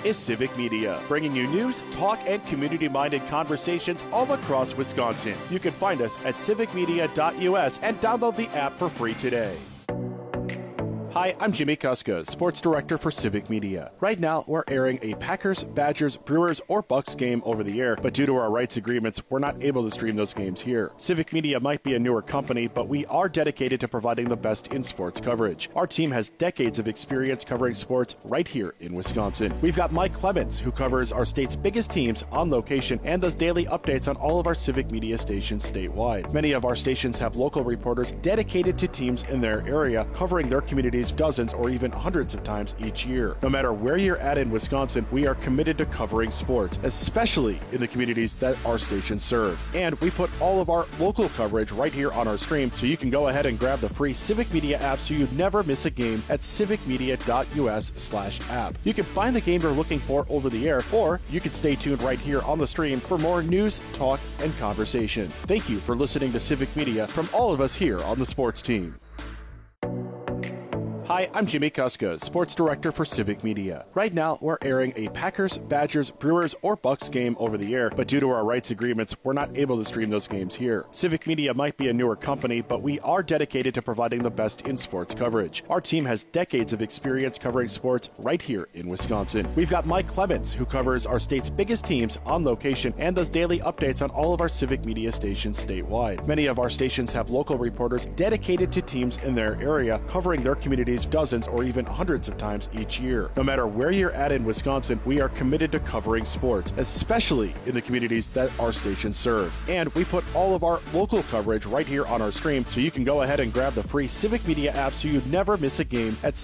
is Civic Media, bringing you news, talk, and community-minded conversations all across Wisconsin. You can find us at civicmedia.us and download the app for free today. Hi, I'm Jimmy Kuska, Sports Director for Civic Media. Right now, we're airing a Packers, Badgers, Brewers, or Bucks game over the air, but due to our rights agreements, we're not able to stream those games here. Civic Media might be a newer company, but we are dedicated to providing the best in sports coverage. Our team has decades of experience covering sports right here in Wisconsin. We've got Mike Clemens, who covers our state's biggest teams on location and does daily updates on all of our Civic Media stations statewide. Many of our stations have local reporters dedicated to teams in their area, covering their communities dozens or even hundreds of times each year. No matter where you're at in Wisconsin, we are committed to covering sports, especially in the communities that our stations serve. And we put all of our local coverage right here on our stream, so you can go ahead and grab the free Civic Media app so you never miss a game at civicmedia.us/app. You can find the game you're looking for over the air, or you can stay tuned right here on the stream for more news, talk, and conversation. Thank you for listening to Civic Media from all of us here on the sports team. Hi, I'm Jimmy Kuska, Sports Director for Civic Media. Right now, we're airing a Packers, Badgers, Brewers, or Bucks game over the air, but due to our rights agreements, we're not able to stream those games here. Civic Media might be a newer company, but we are dedicated to providing the best in sports coverage. Our team has decades of experience covering sports right here in Wisconsin. We've got Mike Clemens, who covers our state's biggest teams on location and does daily updates on all of our Civic Media stations statewide. Many of our stations have local reporters dedicated to teams in their area, covering their communities dozens or even hundreds of times each year. No matter where you're at in Wisconsin, we are committed to covering sports, especially in the communities that our stations serve. And we put all of our local coverage right here on our stream, so you can go ahead and grab the free Civic Media app so you never miss a game at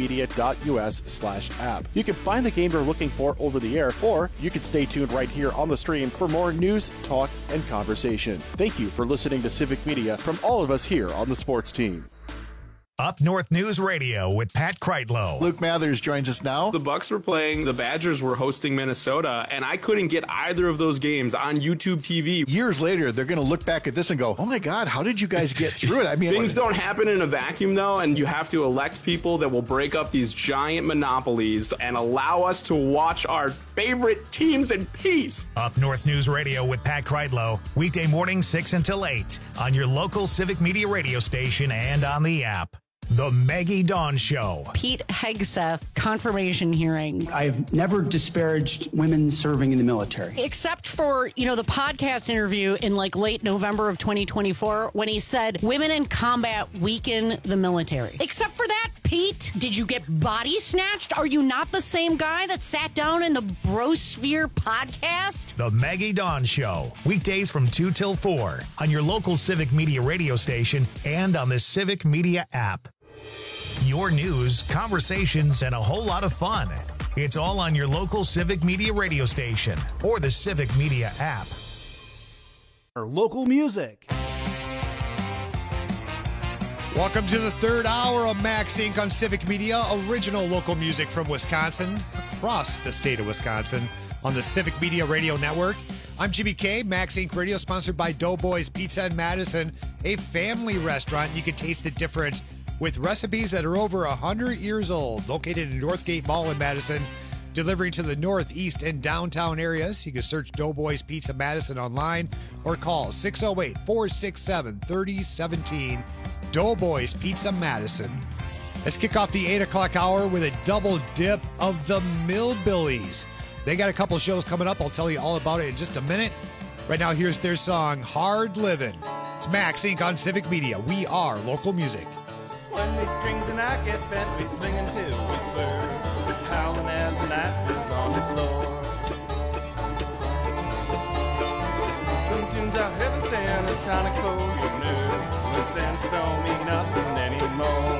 civicmedia.us/app. You can find the game you're looking for over the air, or you can stay tuned right here on the stream for more news, talk, and conversation. Thank you for listening to Civic Media from all of us here on the sports team. Up North News Radio with Pat Kreitlow. Luke Mathers joins us now. The Bucks were playing, the Badgers were hosting Minnesota, and I couldn't get either of those games on YouTube TV. Years later, they're going to look back at this and go, oh my God, how did you guys get through it? I mean, things don't happen in a vacuum, though, and you have to elect people that will break up these giant monopolies and allow us to watch our favorite teams in peace. Up North News Radio with Pat Kreitlow, weekday morning 6 until 8 on your local Civic Media radio station and on the app. The Maggie Dawn Show. Pete Hegseth, confirmation hearing. I've never disparaged women serving in the military. Except for, the podcast interview in late November of 2024 when he said women in combat weaken the military. Except for that, Pete, did you get body snatched? Are you not the same guy that sat down in the Brosphere podcast? The Maggie Dawn Show. Weekdays from 2 till 4 on your local Civic Media radio station and on the Civic Media app. Your news, conversations, and a whole lot of fun. It's all on your local Civic Media radio station or the Civic Media app. Or local music. Welcome to the third hour of Max Inc. on Civic Media, original local music from Wisconsin, across the state of Wisconsin, on the Civic Media Radio Network. I'm Jimmy K, Max Inc. Radio, sponsored by Doughboys Pizza in Madison, a family restaurant. You can taste the difference with recipes that are over 100 years old, located in Northgate Mall in Madison, delivering to the northeast and downtown areas. You can search Doughboys Pizza Madison online or call 608-467-3017. Doughboys Pizza Madison. Let's kick off the 8 o'clock hour with a double dip of the Millbillies. They got a couple shows coming up. I'll tell you all about it in just a minute. Right now, here's their song, Hard Livin'. It's Max Inc. on Civic Media. We are local music. When these strings and I get bent, we swing until we swerve, howling as the night spins on the floor. Some tunes out heaven sent a tonic for your nerves, when sense don't mean nothing anymore.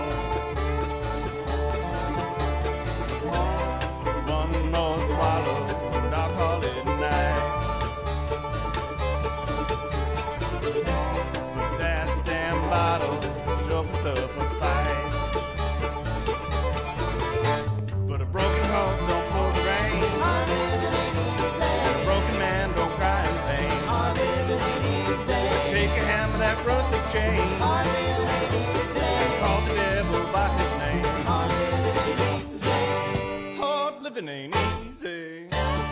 One more swallow, and I'll call it a night. That damn bottle sure puts up a fight. But a broken horse don't pull the rein, and a broken man don't cry in vain. So take a hammer, that rusty chain, and call the devil easy.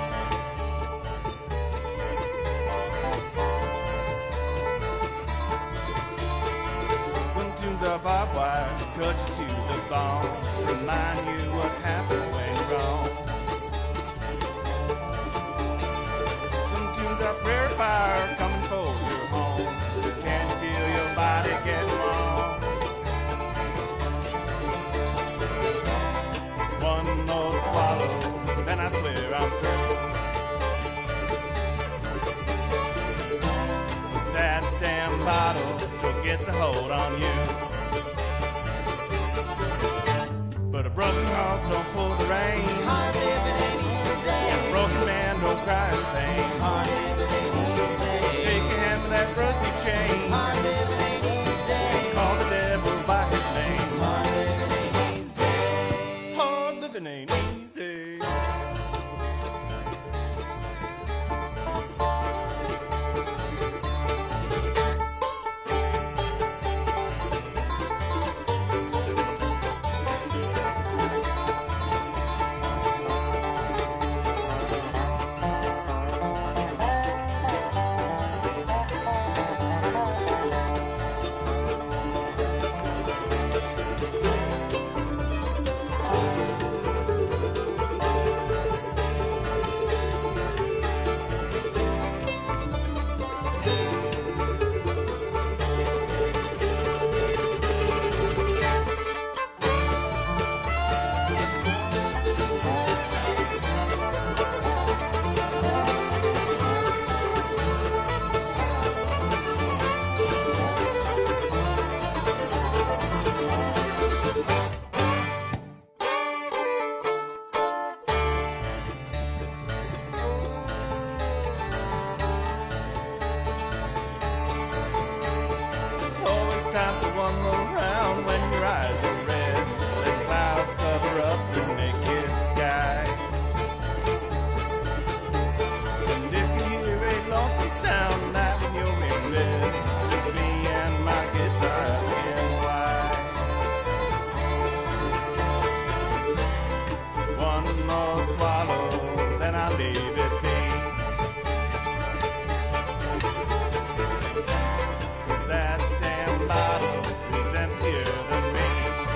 Some tunes are barbed wire, cut you to the bone, remind you what happens when you're wrong. Some tunes are prayer fire, coming for your home. Can you feel your body getting warm? One more swallow, then I swear I'm through. That damn bottle sure gets a hold on you. But a broken horse don't pull the rein. Hard living ain't easy. And a broken man don't cry in pain. Hard living ain't easy. So take your hand with that rusty chain. Hard living ain't easy. And call the devil by his name. Hard living ain't easy. Hard living ain't easy. Time for one more round when your eyes are red. The clouds cover up the naked sky. And if you hear a lonesome sound night when you're in bed, just me and my guitar asking why. One more swallow, then I'll leave it be. 'Cause that bottle is emptier than me.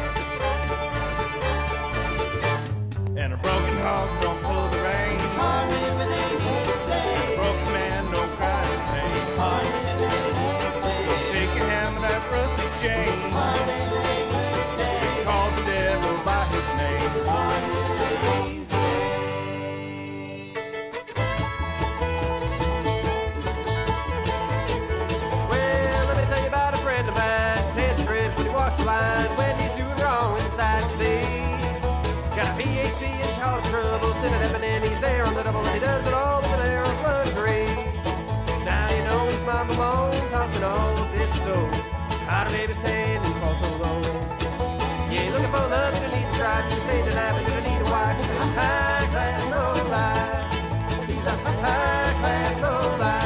And a broken horse don't pull the rein. Hard living ain't easy. A broken man don't cry in pain. Hard living ain't easy. So take your hand with that rusty chain. Hard living ain't easy. Call the devil by his name. Hard living ain't easy. When he's doing wrong inside the sea. Got a PhD in college trouble, sitting at and he's there on the double, and he does it all with an air of luxury. Now you know his mama moans, talking all of this so how do baby stand and fall so low? Yeah, looking for love and he needs strife, to stay the night, but gonna need a wife. He's a high class low life. He's a high class low life.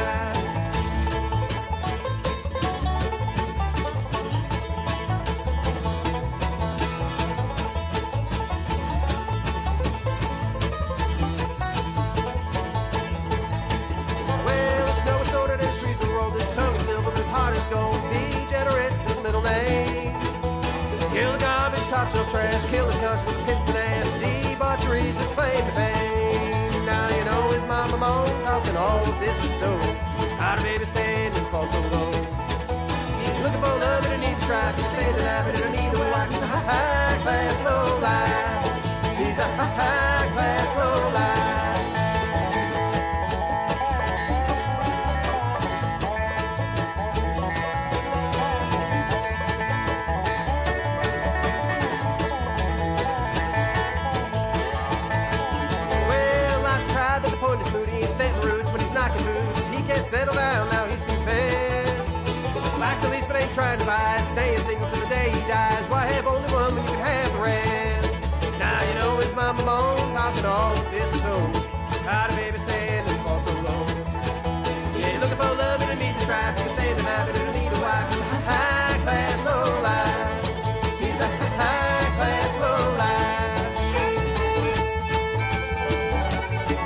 Top shelf trash, kill his conscience with a Princeton ass. Debaucheries his claim to fame. Now you know his mama moans, talking all of this is so. How do baby stand and fall so low? Looking for love and it needs strife. You say that I better need a wife. He's a high class low life. He's a high class low life. Settle down, now he's confessed. Likes the least but ain't trying to buy. Staying single till the day he dies. Why have only one when you can have the rest? Now you know his mama moans, talking all of this and so. How do baby stand and fall so low? Yeah, looking for love and a need to strive. You can stay the night but it'll need a wife. He's a high class low life. He's a high class low life.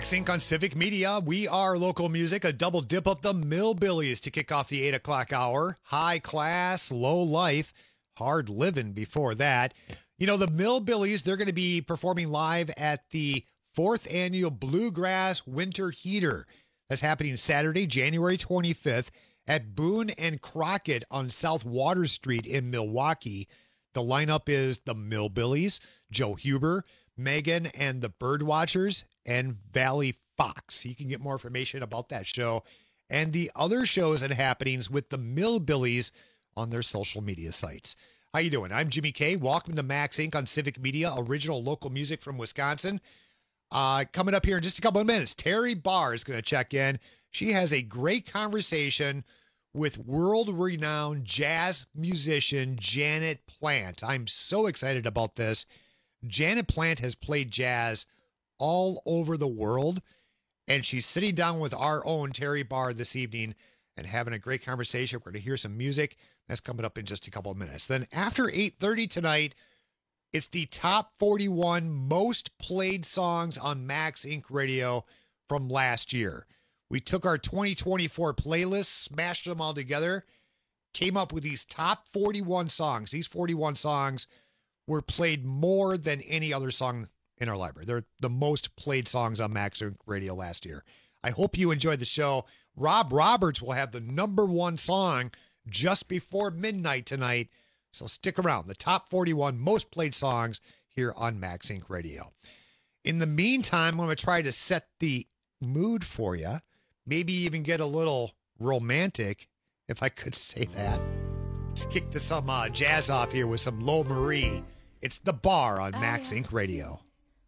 Max Inc. on Civic Media. We are local music, a double dip of the Millbillies to kick off the 8 o'clock hour. High class, low life, hard living before that. You know, the Millbillies, they're going to be performing live at the 4th annual Bluegrass Winter Heater. That's happening Saturday, January 25th at Boone and Crockett on South Water Street in Milwaukee. The lineup is the Millbillies, Joe Huber, Megan and the Birdwatchers, and Valley Fox. You can get more information about that show and the other shows and happenings with the Millbillies on their social media sites. How you doing? I'm Jimmy K. Welcome to Max Inc. on Civic Media, original local music from Wisconsin. Coming up here in just a couple of minutes, Terry Barr is going to check in. She has a great conversation with world-renowned jazz musician Janet Plant. I'm so excited about this. Janet Plant has played jazz all over the world, and she's sitting down with our own Terry Barr this evening and having a great conversation. We're going to hear some music. That's coming up in just a couple of minutes. Then after 8:30 tonight, it's the top 41 most played songs on Max Inc. Radio from last year. We took our 2024 playlist, smashed them all together, came up with these top 41 songs. These 41 songs were played more than any other song in our library. They're the most played songs on Max Inc. Radio last year. I hope you enjoyed the show. Rob Roberts will have the number one song just before midnight tonight. So stick around. The top 41 most played songs here on Max Inc. Radio. In the meantime, I'm going to try to set the mood for you. Maybe even get a little romantic, if I could say that. Let's kick some jazz off here with some Lo Marie. It's The Bar on Max Inc. Radio.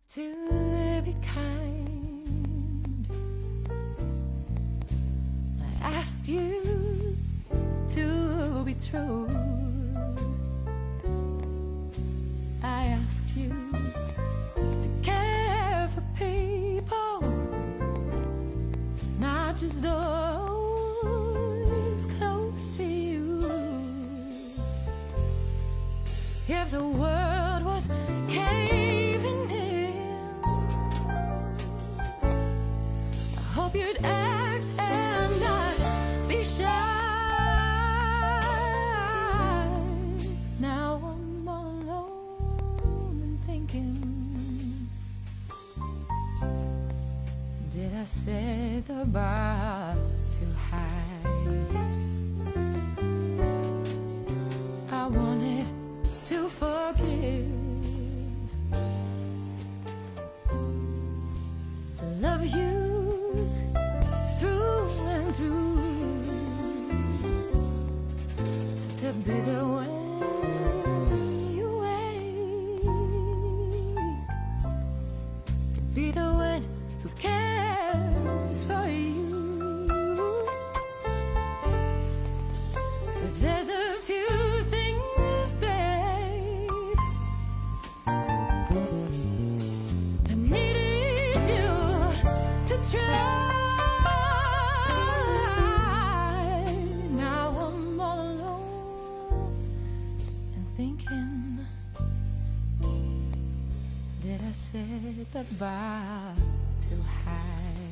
To be kind, I asked you to be true. I asked you to care for people, not just those close to you. If the world was caving in, I hope you'd act and not be shy. Now I'm all alone and thinking, did I set the bar too high? I wanted to forgive, to love you through and through, to be the one you wake, to be the one who cares for you. But there's a few things, babe, I needed you to try. Now I'm all alone and thinking, did I set the bar too high?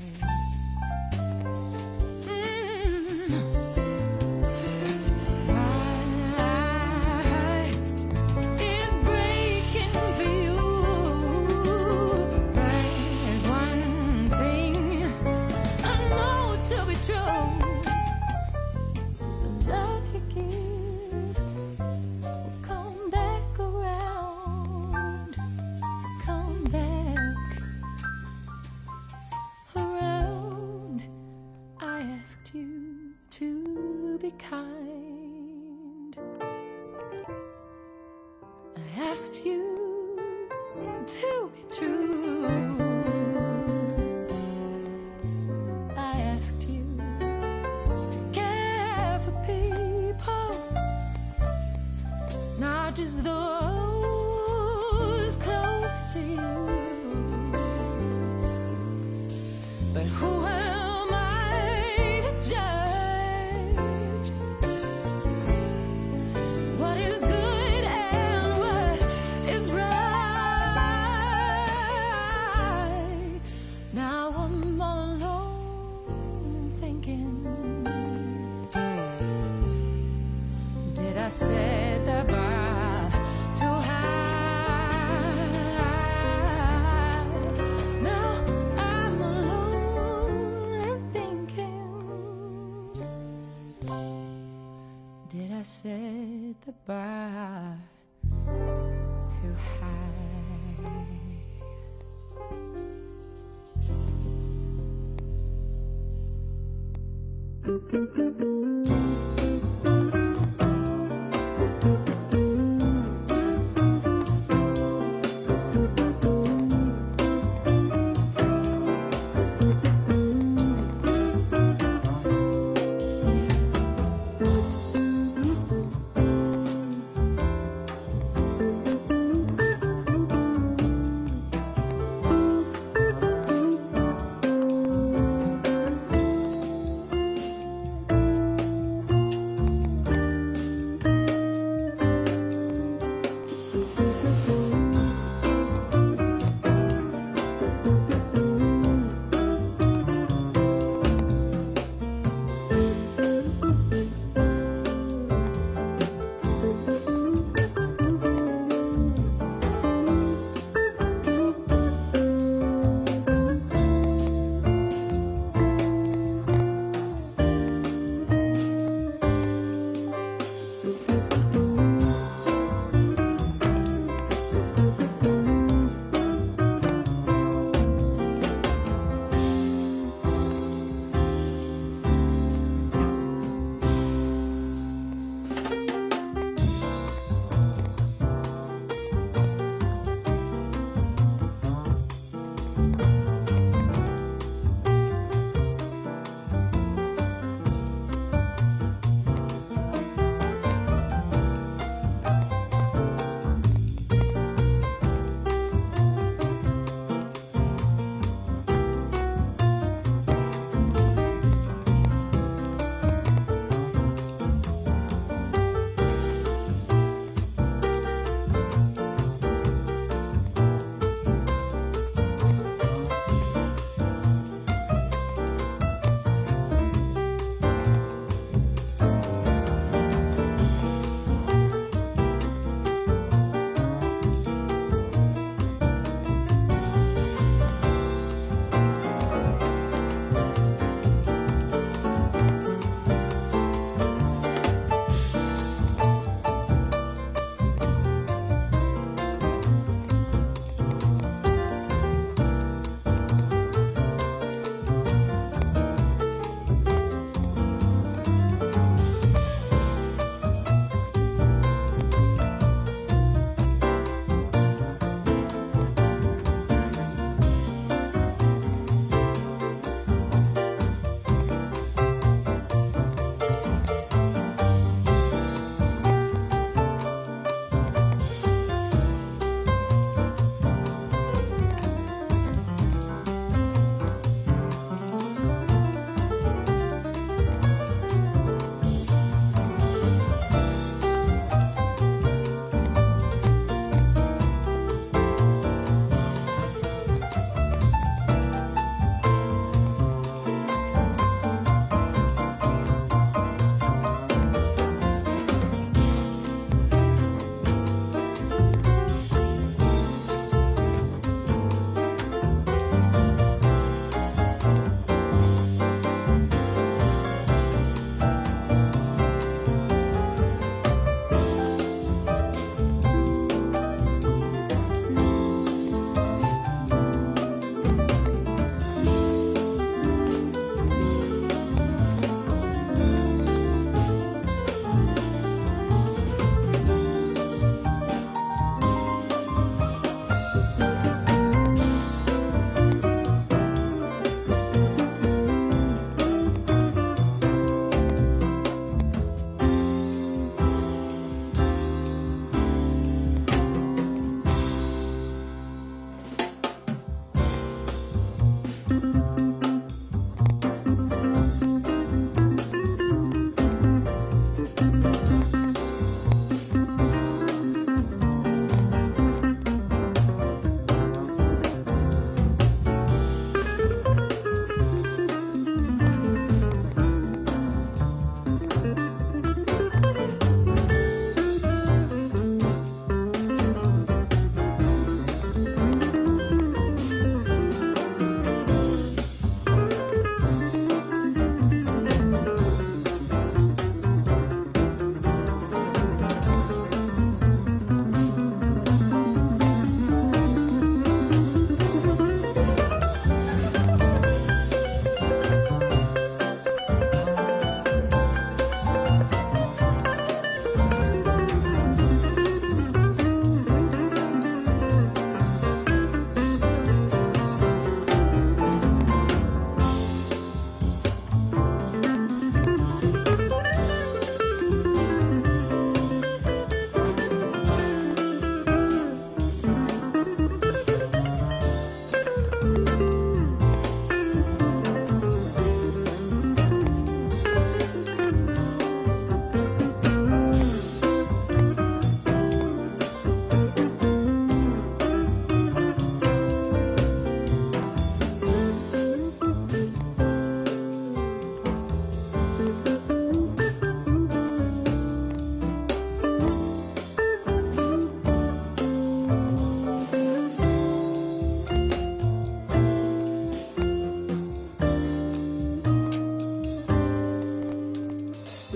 Kind. I asked you to be true. I asked you to care for people, not just those close to you. But who am I to judge what is good and what is right? Now I'm I set the bar too high? Now I'm alone and thinking, did I set the bar too high?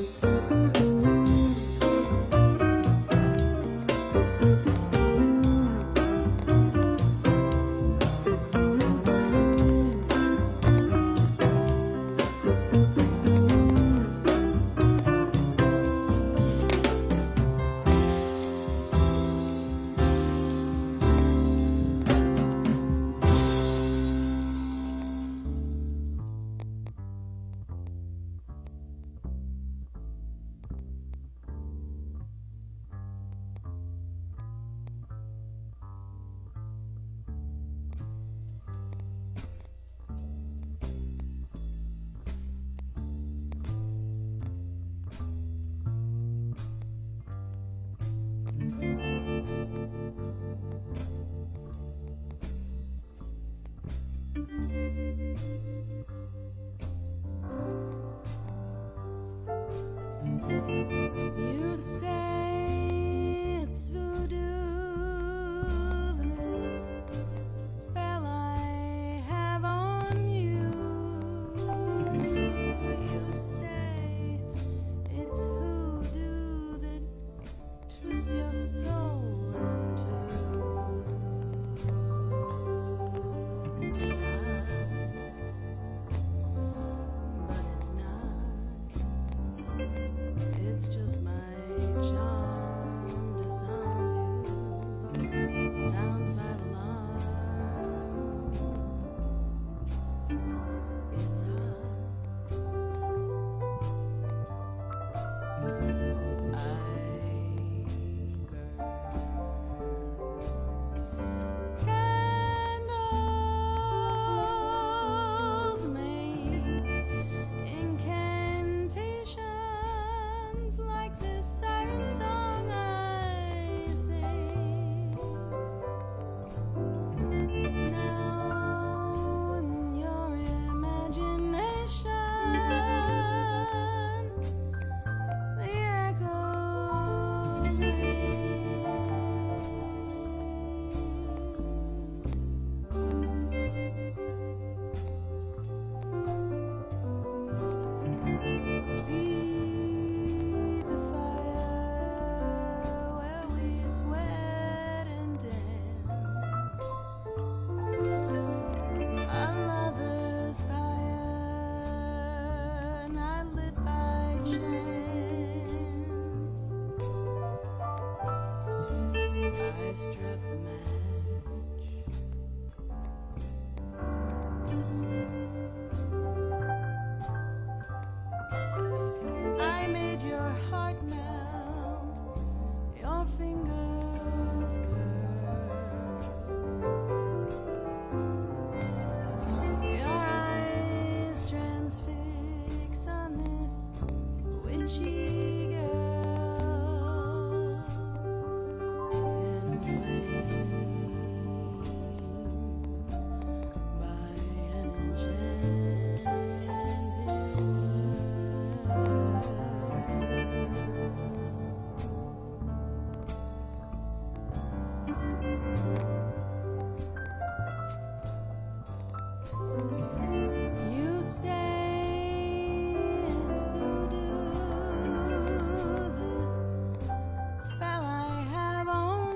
You say it's voodoo, this spell I have on you. You say it's hoodoo that twists your soul into but it's not. It's just my charm disarms you. Sound five alarms. It's hot. Candles make incantations like this siren song I sing. Now in your imagination, the echoes feed the fire where we sweat and dance. A lover's fire, not lit by chance. I struck the match. I made your heart melt, your fingers curl, your eyes transfix on this witchy girl, and by an enchanted You say it's voodoo, this spell I have on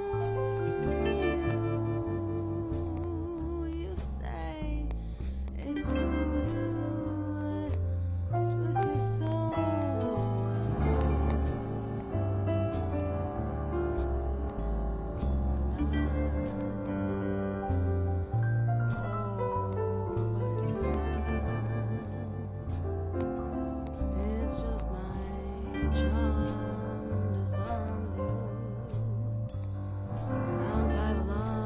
you. You say it's voodoo that twists your soul It's just my charm disarms you. Sound five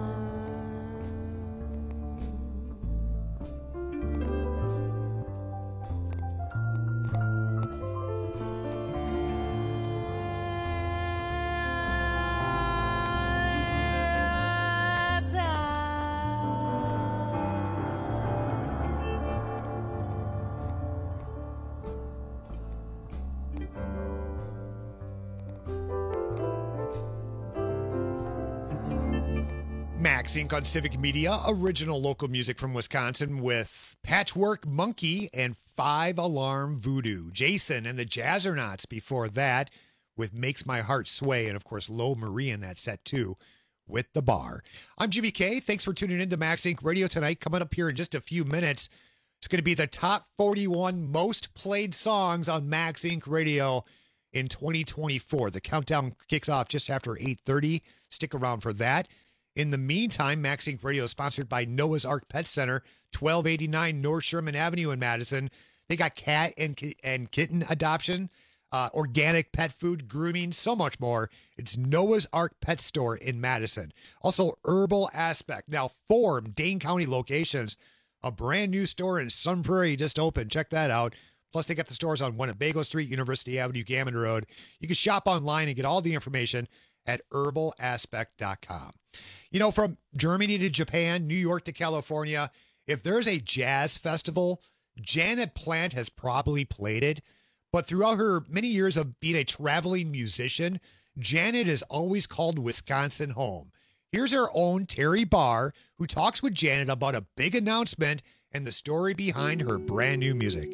Max Inc. on Civic Media, original local music from Wisconsin with Patchwork Monkey and 5 Alarm Voodoo. Jason and the Jazzernauts before that with Makes My Heart Sway. And, of course, Lo Marie in that set, too, with The Bar. I'm Jimmy K. Thanks for tuning in to Max Inc. Radio tonight. Coming up here in just a few minutes, it's going to be the top 41 most played songs on Max Inc. Radio in 2024. The countdown kicks off just after 8:30. Stick around for that. In the meantime, Max Inc. Radio is sponsored by Noah's Ark Pet Center, 1289 North Sherman Avenue in Madison. They got cat and kitten adoption, organic pet food, grooming, so much more. It's Noah's Ark Pet Store in Madison. Also, Herbal Aspect. Now, 4 Dane County locations. A brand new store in Sun Prairie just opened. Check that out. Plus, they got the stores on Winnebago Street, University Avenue, Gammon Road. You can shop online and get all the information at herbalaspect.com. You know, from Germany to Japan, New York to California, if there's a jazz festival, Janet Plant has probably played it. But throughout her many years of being a traveling musician, Janet has always called Wisconsin home. Here's her own Terry Barr, who talks with Janet about a big announcement and the story behind her brand new music.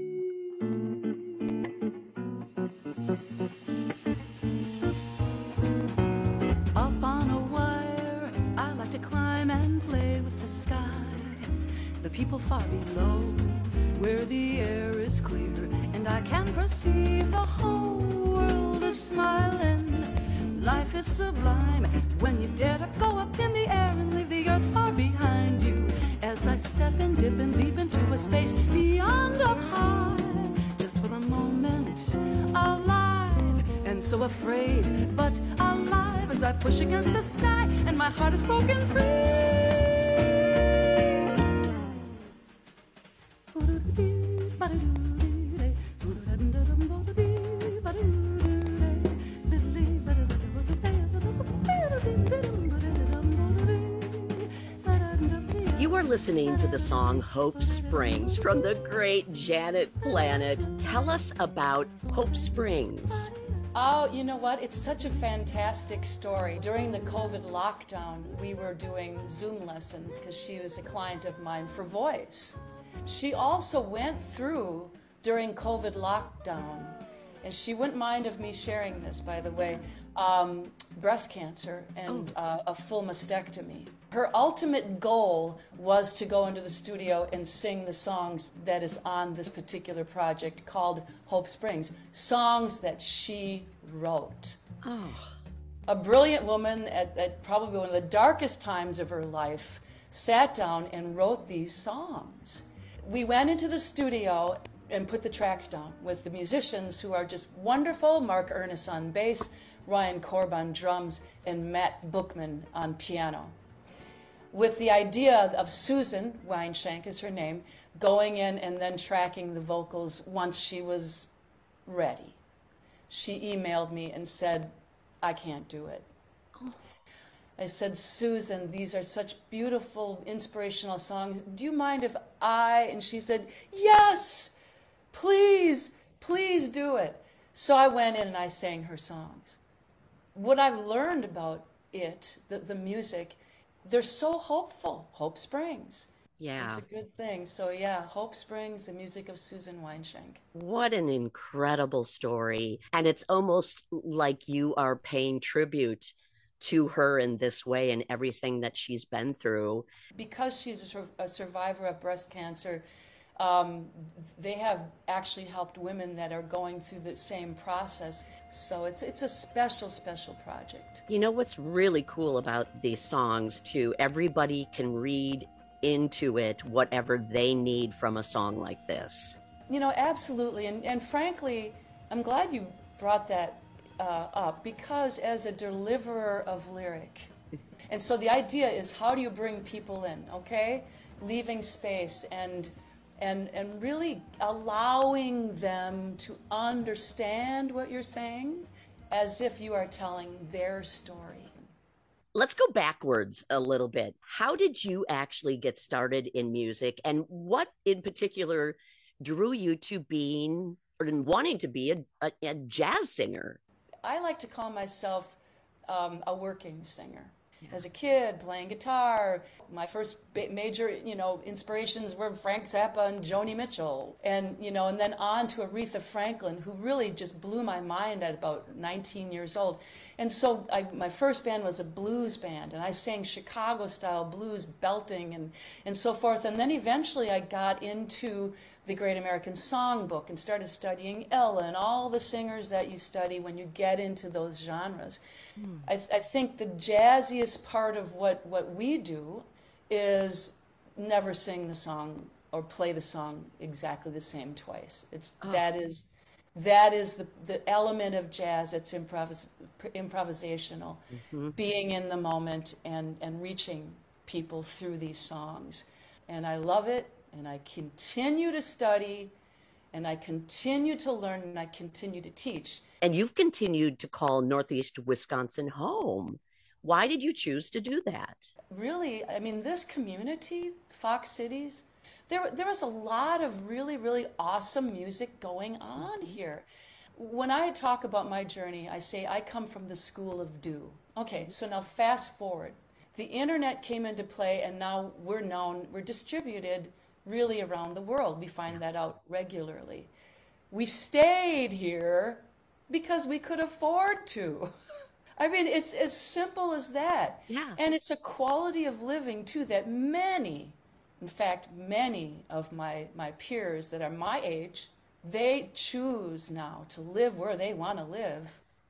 Up on a wire, I like to climb and play with the sky. The people far below, where the air is clear, and I can perceive the whole world is smiling. Life is sublime when you dare to go up in the air and leave the earth far behind you. As I step and dip and leap into a space beyond up high, just for the moment, alive and so afraid, but alive as I push against the sky and my heart is broken free. You are listening to the song Hope Springs from the great Janet Planet. Tell us about Hope Springs. Oh, you know what? It's such a fantastic story. During the COVID lockdown, we were doing Zoom lessons because she was a client of mine for voice. She also went through, during COVID lockdown, and she wouldn't mind of me sharing this, by the way, breast cancer and a full mastectomy. Her ultimate goal was to go into the studio and sing the songs that is on this particular project called Hope Springs, songs that she wrote. Oh. A brilliant woman at probably one of the darkest times of her life sat down and wrote these songs. We went into the studio and put the tracks down with the musicians who are just wonderful, Mark Ernest on bass, Ryan Korb on drums, and Matt Bookman on piano. With the idea of Susan Weinshank is her name, going in and then tracking the vocals once she was ready. She emailed me and said, I can't do it. I said, Susan, these are such beautiful, inspirational songs. Do you mind if and she said, yes, please, please do it. So I went in and I sang her songs. What I've learned about it, the music, they're so hopeful. Hope Springs. Yeah. It's a good thing. So yeah, Hope Springs, the music of Susan Weinshank. What an incredible story. And it's almost like you are paying tribute to her in this way and everything that she's been through. Because she's a survivor of breast cancer, they have actually helped women that are going through the same process. So it's a special, special project. You know what's really cool about these songs, too? Everybody can read into it whatever they need from a song like this. You know, absolutely. And frankly, I'm glad you brought that up, because as a deliverer of lyric, and so the idea is, how do you bring people in, okay? Leaving space and really allowing them to understand what you're saying as if you are telling their story. Let's go backwards a little bit. How did you actually get started in music, and what in particular drew you to being or wanting to be a jazz singer? I like to call myself a working singer. as a kid, playing guitar. My first major, inspirations were Frank Zappa and Joni Mitchell. And, and then on to Aretha Franklin, who really just blew my mind at about 19 years old. And so my first band was a blues band, and I sang Chicago-style blues, belting and so forth. And then eventually I got into the Great American Songbook and started studying Ella and all the singers that you study when you get into those genres. I think the jazziest part of what we do is never sing the song or play the song exactly the same twice. That is the element of jazz that's improvisational, being in the moment and reaching people through these songs. And I love it, and I continue to study, and I continue to learn, and I continue to teach. And you've continued to call Northeast Wisconsin home. Why did you choose to do that? Really, I mean, this community, Fox Cities, there was a lot of really, really awesome music going on here. When I talk about my journey, I say I come from the school of do. Okay, so now fast forward. The internet came into play, and now we're distributed really around the world. We find that out regularly. We stayed here because we could afford to. I mean, it's as simple as that. Yeah. And it's a quality of living, too, that many of my peers that are my age, they choose now to live where they want to live.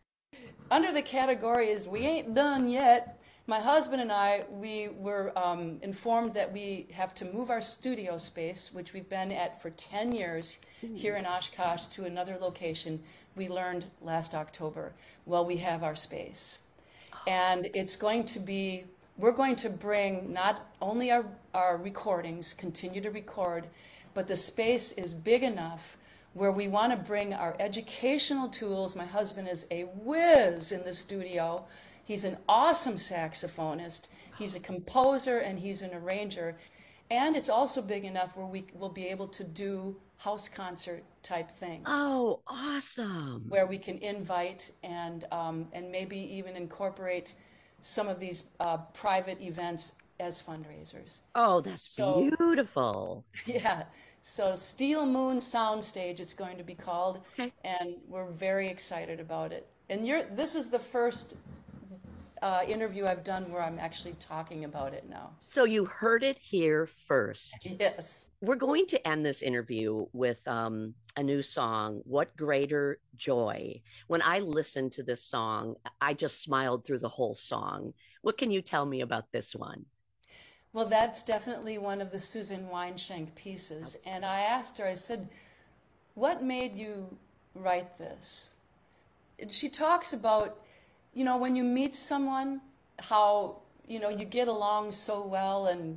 Under the category is we ain't done yet. My husband and I, we were informed that we have to move our studio space, which we've been at for 10 years here in Oshkosh, to another location. We learned last October. Well, we have our space. And it's going to be, we're going to bring not only our recordings, continue to record, but the space is big enough where we want to bring our educational tools. My husband is a whiz in the studio. He's an awesome saxophonist. He's a composer and he's an arranger. And it's also big enough where we will be able to do house concert type things. Oh, awesome. Where we can invite and maybe even incorporate some of these private events as fundraisers. Oh, that's beautiful. Yeah. So Steel Moon Soundstage, it's going to be called. Okay. And we're very excited about it. And this is the first interview I've done where I'm actually talking about it now. So you heard it here first. Yes. We're going to end this interview with a new song, What Greater Joy. When I listened to this song, I just smiled through the whole song. What can you tell me about this one? Well, that's definitely one of the Susan Weinschenk pieces. And I asked her, I said, what made you write this? And she talks about, when you meet someone, how, you get along so well and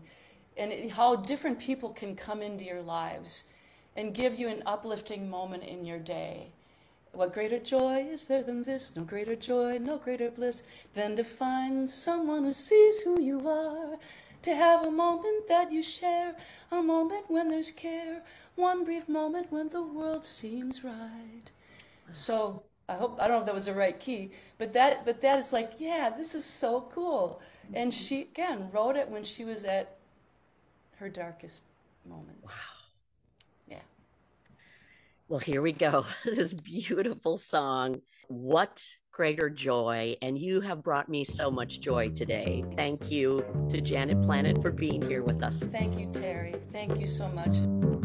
how different people can come into your lives and give you an uplifting moment in your day. What greater joy is there than this? No greater joy, no greater bliss than to find someone who sees who you are. To have a moment that you share, a moment when there's care, one brief moment when the world seems right. So I don't know if that was the right key, but that is like, yeah, this is so cool. And she, again, wrote it when she was at her darkest moments. Wow. Yeah. Well, here we go. This beautiful song, What Greater Joy, and you have brought me so much joy today. Thank you to Janet Planet for being here with us. Thank you, Terry. Thank you so much.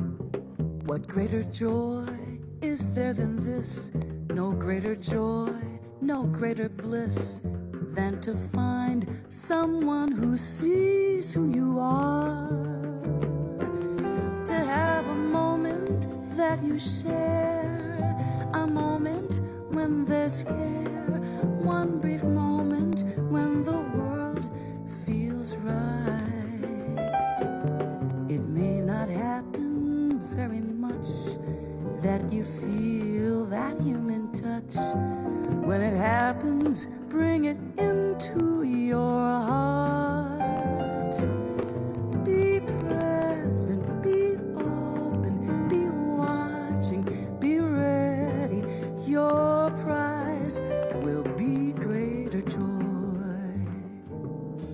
What greater joy is there than this? No greater joy, no greater bliss than to find someone who sees who you are. To have a moment that you share, a moment when there's care, one brief moment when the world feels right. It may not happen very much that you feel that human touch. When it happens, bring it into your heart. Be present, be open, be watching, be ready. Your prize will be greater joy.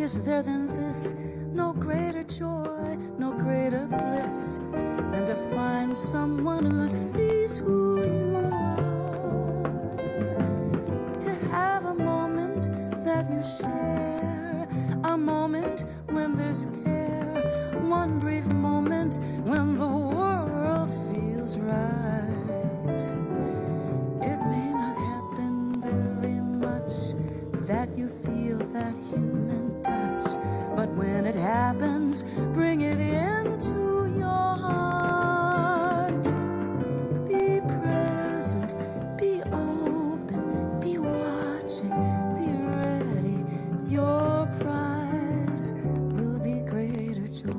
is there than this? No greater joy, no greater bliss than to find someone who sees who you are. To have a moment that you share, a moment when there's care, one brief moment when the world feels right. It may not happen very much that you feel that human touch, but when it happens, bring it into your heart. Be present, be open, be watching, be ready. Your prize will be greater joy.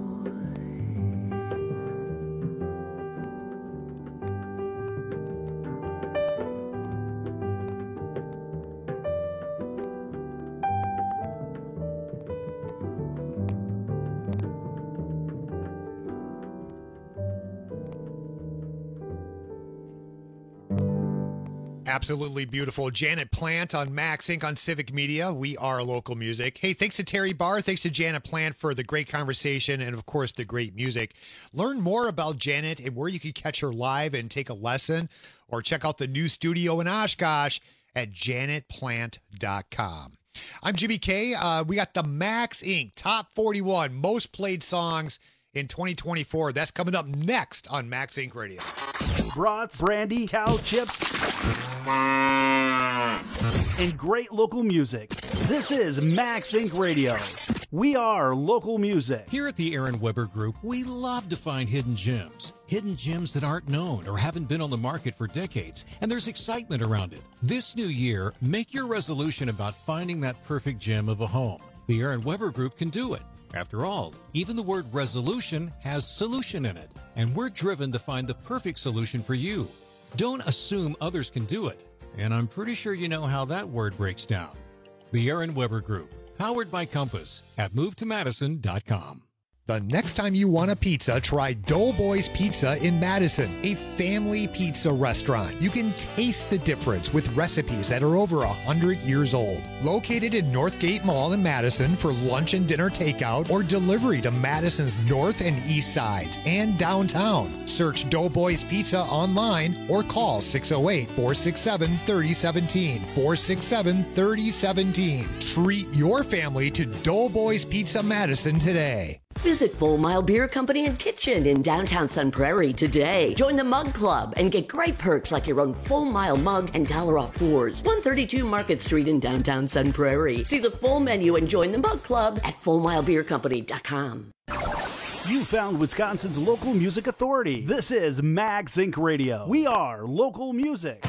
Absolutely beautiful. Janet Plant on Max Inc. on Civic Media. We are local music. Hey, thanks to Terry Barr. Thanks to Janet Plant for the great conversation and, of course, the great music. Learn more about Janet and where you can catch her live and take a lesson, or check out the new studio in Oshkosh at janetplant.com. I'm Jimmy K. We got the Max Inc. Top 41 most played songs in 2024. That's coming up next on Max Inc. Radio. Brats, brandy, cow chips, and great local music. This is Max Inc. Radio. We are local music. Here at the Aaron Weber Group, we love to find hidden gems that aren't known or haven't been on the market for decades, and there's excitement around it. This new year, make your resolution about finding that perfect gem of a home. The Aaron Weber Group can do it. After all, even the word resolution has solution in it, and we're driven to find the perfect solution for you. Don't assume others can do it, and I'm pretty sure you know how that word breaks down. The Aaron Weber Group, powered by Compass at movetomadison.com. The next time you want a pizza, try Doughboys Pizza in Madison, a family pizza restaurant. You can taste the difference with recipes that are over 100 years old. Located in Northgate Mall in Madison for lunch and dinner takeout or delivery to Madison's north and east sides and downtown. Search Doughboys Pizza online or call 608-467-3017. 467-3017. Treat your family to Doughboys Pizza Madison today. Visit Full Mile Beer Company and Kitchen in downtown Sun Prairie today. Join the Mug Club and get great perks like your own Full Mile mug and $1 off pours. 132 Market Street in downtown Sun Prairie. See the full menu and join the Mug Club at FullMileBeerCompany.com. You found Wisconsin's local music authority. This is Max Inc. Radio. We are local music.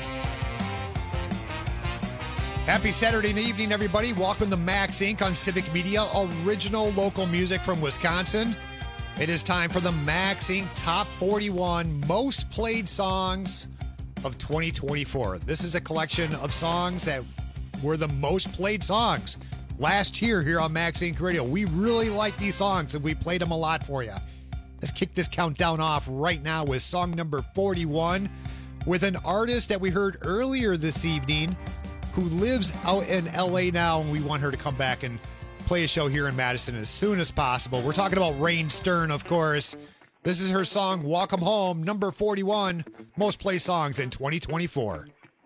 Happy Saturday evening, everybody. Welcome to Max Inc. on Civic Media, original local music from Wisconsin. It is time for the Max Inc. Top 41 most played songs of 2024. This is a collection of songs that were the most played songs last year here on Max Inc. Radio. We really like these songs, and we played them a lot for you. Let's kick this countdown off right now with song number 41 with an artist that we heard earlier this evening who lives out in L.A. now, and we want her to come back and play a show here in Madison as soon as possible. We're talking about Rain Stern, of course. This is her song, Welcome Home, number 41, most played songs in 2024.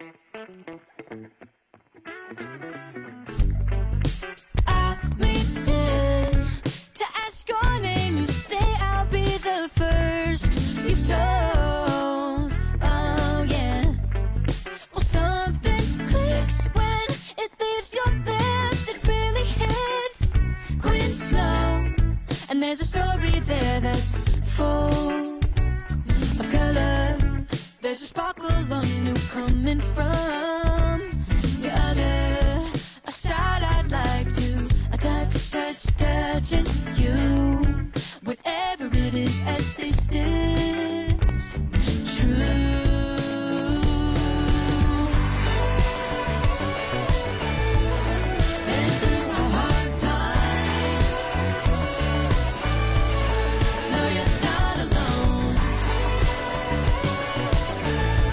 I lean in to ask your name. You say I'll be the first you've told. Oh, yeah. Well, something clicks when it leaves your lips. It really hits Quinn Snow. And there's a story there that's full of color. There's a sparkle on you coming from the other side. I'd like to touching you. Whatever it is at this distance, true. Been through a hard time. No, you're not alone.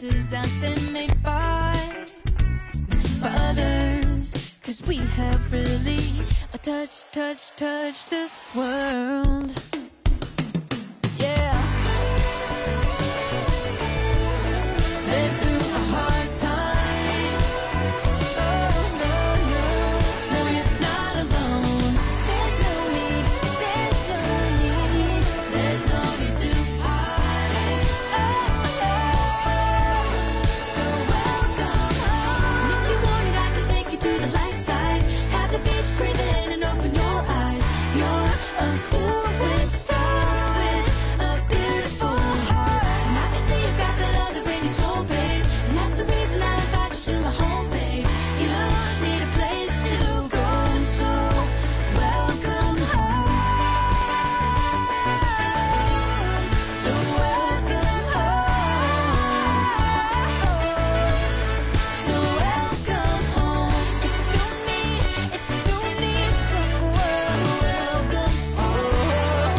faces out there made by others. 'Cause we have really touched the world. Yeah. Been through a hard time. Oh, no, you're not alone. There's no need to hide. So welcome home. If you want it, I can take you to the light side. Have the beach, breathe in and open your eyes. You're a fluid star with a beautiful heart. And I can see you've got that other in your soul, babe. And that's the reason I invite you to my home, babe. You need a place to go, so welcome home. So welcome home. So welcome home. If you need someone, so welcome home.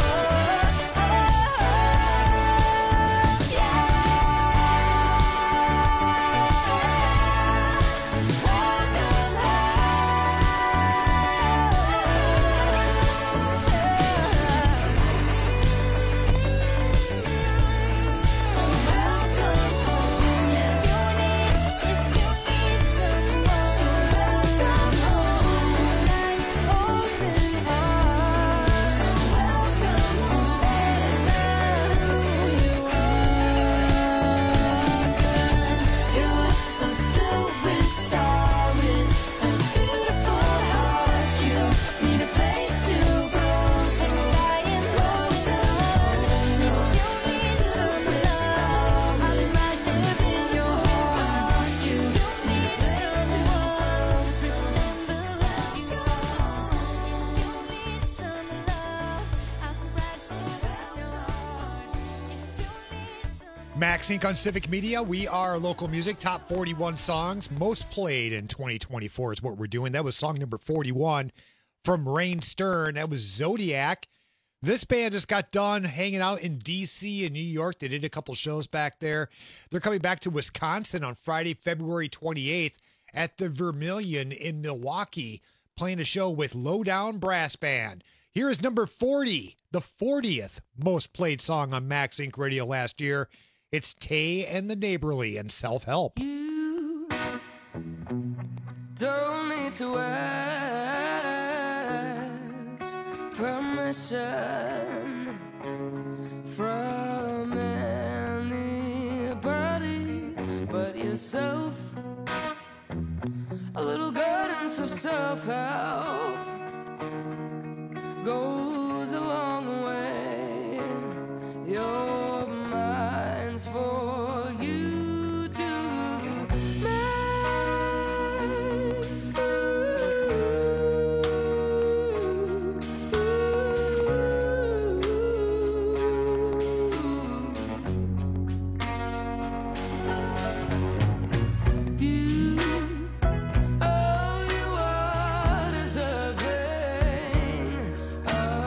Max Inc. on Civic Media. We are local music. Top 41 songs most played in 2024 is what we're doing. That was song number 41 from Rain Stern. That was Zodiac. This band just got done hanging out in D.C. and New York. They did a couple shows back there. They're coming back to Wisconsin on Friday, February 28th at the Vermilion in Milwaukee, playing a show with Lowdown Brass Band. Here is number 40, the 40th most played song on Max Inc. Radio last year. It's Tay and the Neighborly and Self-Help. You don't need to ask permission from anybody but yourself. A little guidance of self-help goes a long way. Your mind's for you to make. You, oh, you are deserving of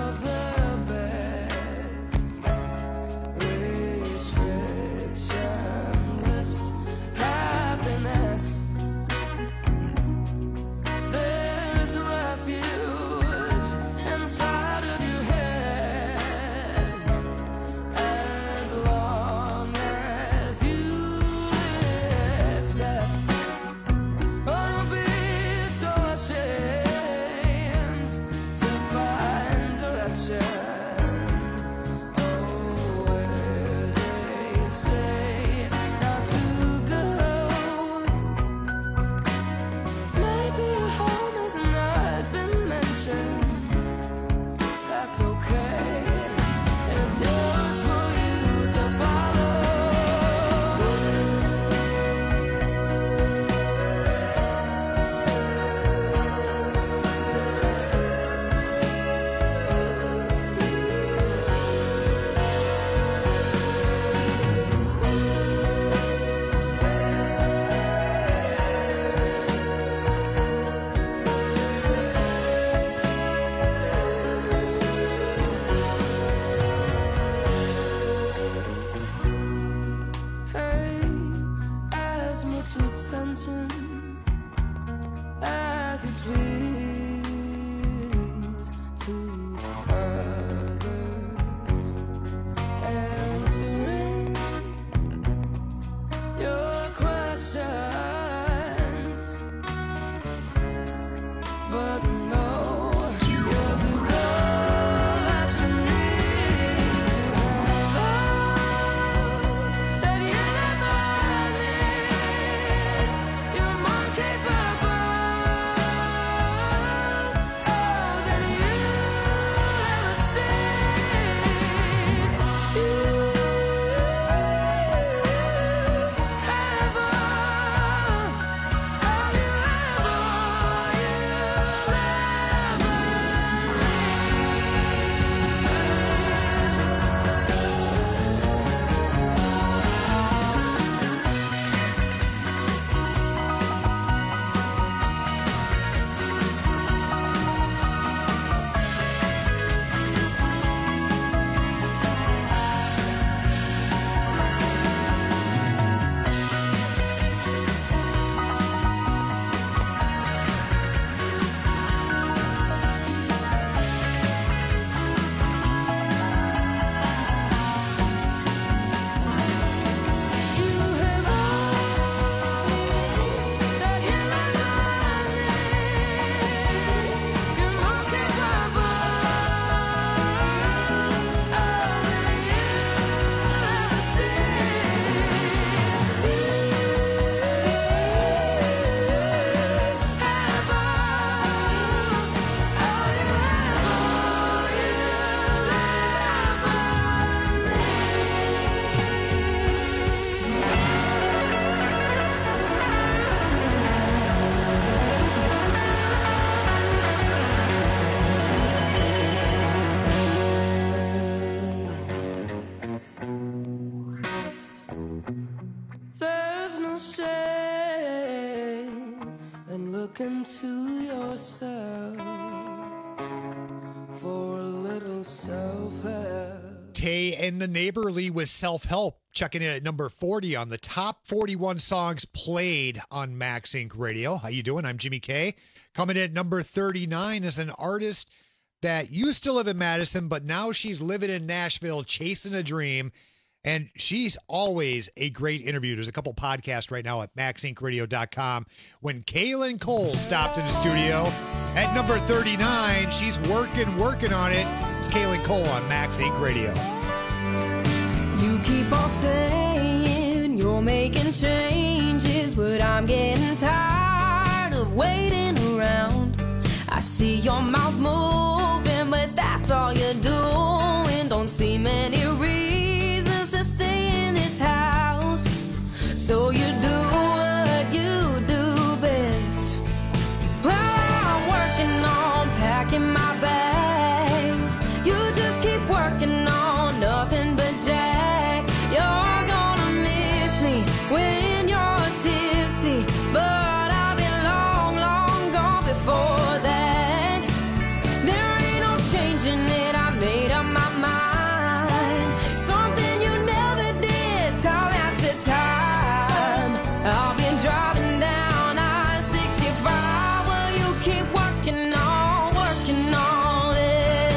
look into yourself for a little self-help. Tay and the Neighborly with Self-Help, checking in at number 40 on the top 41 songs played on Max Inc. Radio. How you doing? I'm Jimmy K. Coming in at number 39 is an artist that used to live in Madison, but now she's living in Nashville, chasing a dream. And she's always a great interview. There's a couple podcasts right now at maxincradio.com. When Kaylin Cole stopped in the studio at number 39, she's working on it. It's Kaylin Cole on Max Inc. Radio. You keep on saying you're making changes, but I'm getting tired of waiting around. I see your mouth moving, but that's all you're doing. Don't see many reasons to stay in this house, so you do what you do best. Well, I'm working on packing my bags. You just keep working on nothing but Jack. You're gonna miss me when you're tipsy, but I'll be long, long gone before that. There ain't no changing it, I made up my mind. Something you never did, time after time. I've been driving down I-65. Well, you keep working on it.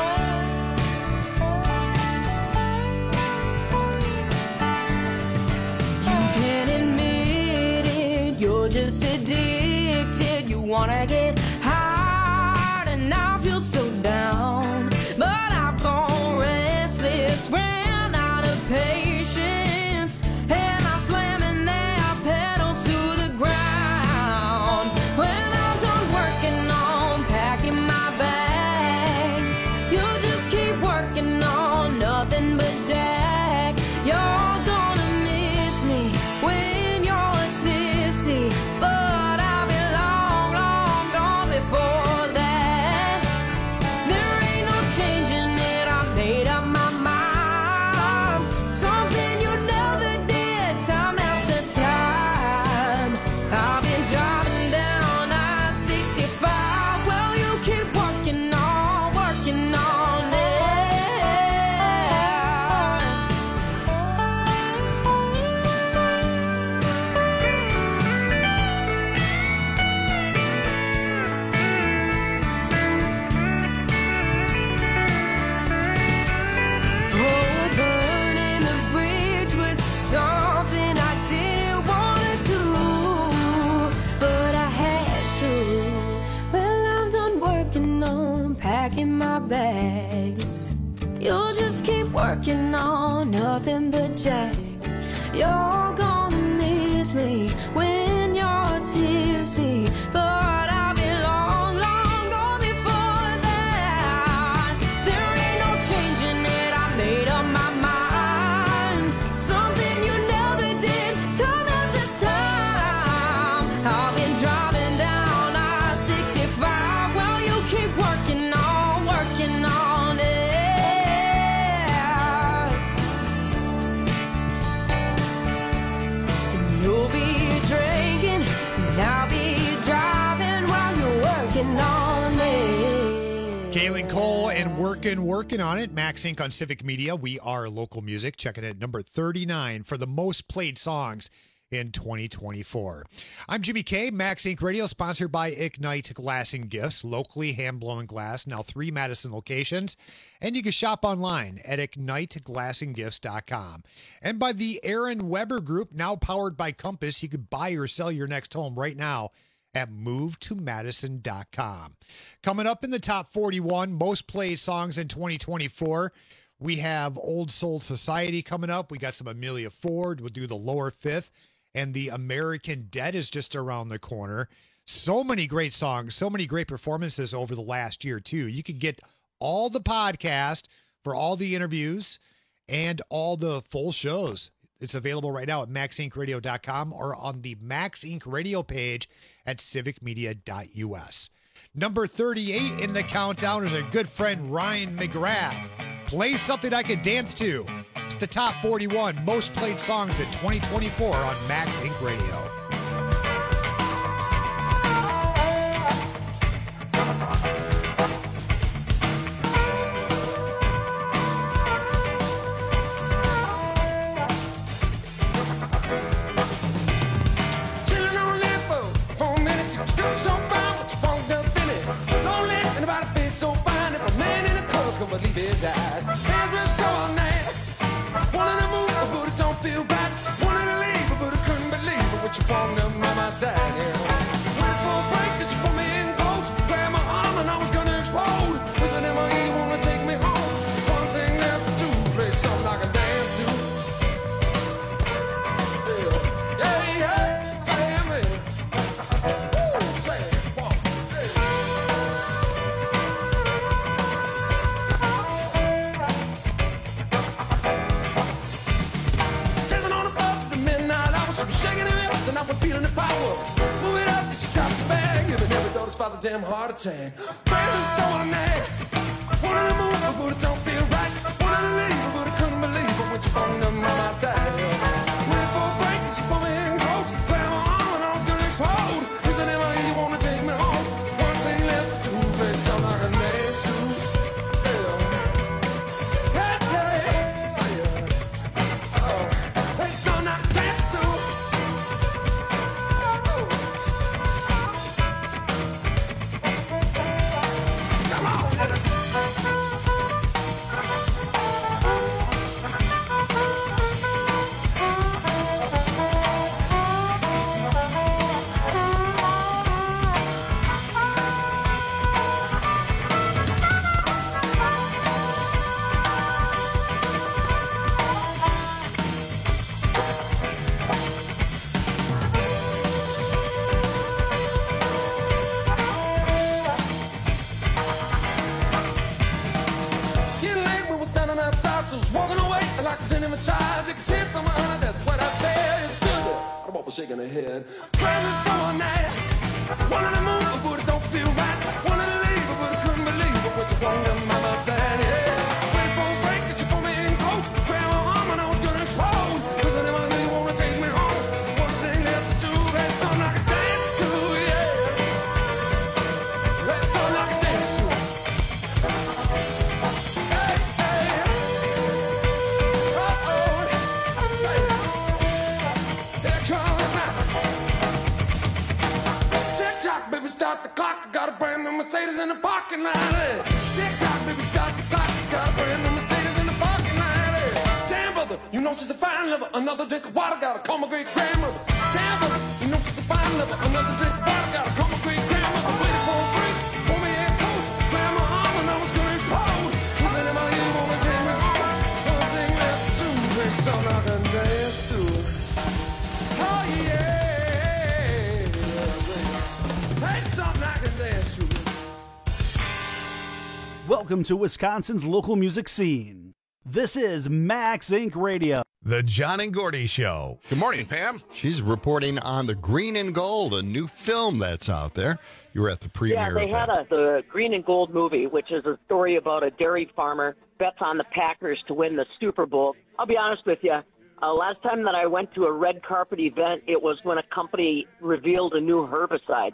You can't admit it, you're just addicted. You wanna get high and now feel so down. But I've gone restless, ran out of patience, and I'm slamming that pedal to the ground. When I'm done working on packing my bags, you just keep working on nothing but Jack. You're gonna miss me when you're tipsy, but I'll be long, long gone before that. There ain't no changing it, I made up my mind. Something you never did, time after time. I've been driving down I-65. Well, you keep working on it. Oh, burning the bridge was something I didn't wanna do, but I had to. Well, I'm done working on packing my bags. You'll just keep working on nothing but Jack. You're gonna miss me when you're tipsy, but I'll be long, long gone before that. There ain't no changing it, I made up my mind. Something you never did, time after time. I've been driving down I-65. Well, you keep working on it. And you'll be drinking, and I'll be driving while you're working on it. Kaylin Cole and working on it. Max Inc. on Civic Media. We are local music. Checking at number 39 for the most played songs in 2024. I'm Jimmy K. Max Inc. Radio, sponsored by Ignite Glass and Gifts, locally hand-blown glass, now 3 Madison locations. And you can shop online at igniteglassandgifts.com. And by the Aaron Weber Group, now powered by Compass. You can buy or sell your next home right now at movetomadison.com. Coming up in the top 41 most played songs in 2024, we have Old Soul Society coming up. We got some Amelia Ford. We'll do the Lower Fifth. And the American Dead is just around the corner. So many great songs, so many great performances over the last year, too. You can get all the podcast for all the interviews and all the full shows. It's available right now at maxincradio.com or on the Max Inc. radio page at civicmedia.us. Number 38 in the countdown is our good friend Ryan McGrath. Play something I could dance to. It's the top 41 most played songs in 2024 on Max Inc. Radio. side. Yeah. Went for a break, did you put me in close? Grabbed my arm and I was gonna explode. With an MIE, wanna take me home. One thing left to do, play something I can dance to. Yeah, yeah, say it, woo, say it, one, chasing on the bus to the midnight hour, she was shaking her hips and I was feeling the power. Move it up, did she drop the bag? Even every daughter's father damn heart attack. Crazy so I'm mad. Wanted to move, but it don't feel right. Wanted to leave, but I couldn't believe it when you phoned them on my side. Went for a break, did she pull me in close? Grabbed my arm and I was gonna explode. Is it ever you wanna take me home? One thing left to do, play something I can dance to. Yeah, yeah, say it. Oh, play something I can dance to. Come on. Getting late, we were standing outside, so I was walking away like I didn't even try. Take a chance on my honor, that's what I said. It's good. The boy was shaking her head. Crazy summer night. Wanted to move, but it don't feel right. Wanted to leave, but I couldn't believe it. What you want them by my side, yeah. Wait for a break, did you put me in close? Grab my arm and I was gonna explode. With an MIE, you wanna take me home? One thing left to do, that's something I can dance to, yeah. That's something I can dance to. Tick-tock, baby, start the clock. I got a brand new Mercedes in the parking lot. Tick-tock, baby, start the clock. I got a brand new Mercedes in the parking lot. Damn, brother, you know she's a fine lover. Another drink of water, gotta call my great grandmother. Damn, brother, you know she's a fine lover. Another drink of water, gotta call my great grandmother. Waiting for a break, pull me in close. Grab my arm and I was gonna explode. With an MIE, wanna take me home. One thing left to do, play something I can dance to. Oh yeah. That's something I can dance to. Welcome to Wisconsin's local music scene. This is Max Inc. Radio. The John and Gordy Show. Good morning, Pam. She's reporting on the Green and Gold, a new film that's out there. You were at the premiere. Yeah, they of had the Green and Gold movie, which is a story about a dairy farmer bets on the Packers to win the Super Bowl. I'll be honest with you. Last time that I went to a red carpet event, it was when a company revealed a new herbicide.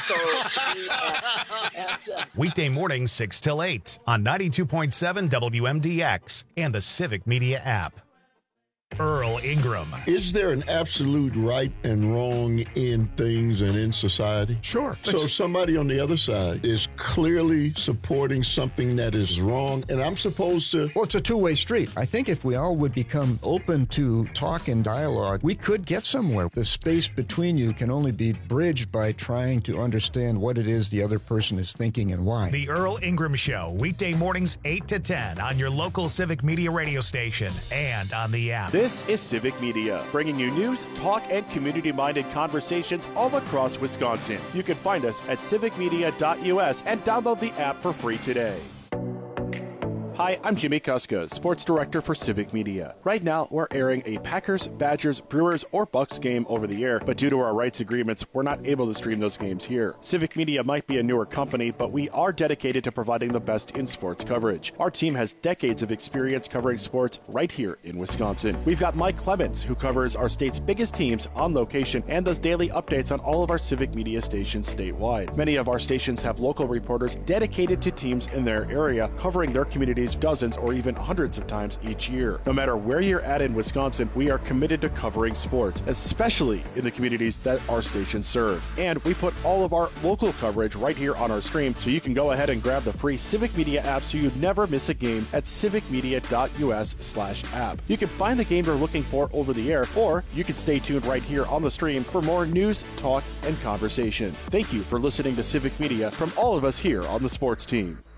So, Weekday mornings 6 till 8 on 92.7 WMDX and the Civic Media app. Earl Ingram. Is there an absolute right and wrong in things and in society? Sure. So somebody on the other side is clearly supporting something that is wrong, and I'm supposed to... Well, it's a two-way street. I think if we all would become open to talk and dialogue, we could get somewhere. The space between you can only be bridged by trying to understand what it is the other person is thinking and why. The Earl Ingram Show, weekday mornings 8 to 10 on your local Civic Media radio station and on the app. This is Civic Media, bringing you news, talk, and community-minded conversations all across Wisconsin. You can find us at civicmedia.us and download the app for free today. Hi, I'm Jimmy Kuska, Sports Director for Civic Media. Right now, we're airing a Packers, Badgers, Brewers, or Bucks game over the air, but due to our rights agreements, we're not able to stream those games here. Civic Media might be a newer company, but we are dedicated to providing the best in sports coverage. Our team has decades of experience covering sports right here in Wisconsin. We've got Mike Clemens, who covers our state's biggest teams on location and does daily updates on all of our Civic Media stations statewide. Many of our stations have local reporters dedicated to teams in their area, covering their community communities dozens or even hundreds of times each year. No matter where you're at in Wisconsin, we are committed to covering sports, especially in the communities that our stations serve. And we put all of our local coverage right here on our stream, so you can go ahead and grab the free Civic Media app so you never miss a game at civicmedia.us/app. You can find the game you're looking for over the air, or you can stay tuned right here on the stream for more news, talk, and conversation. Thank you for listening to Civic Media from all of us here on the sports team.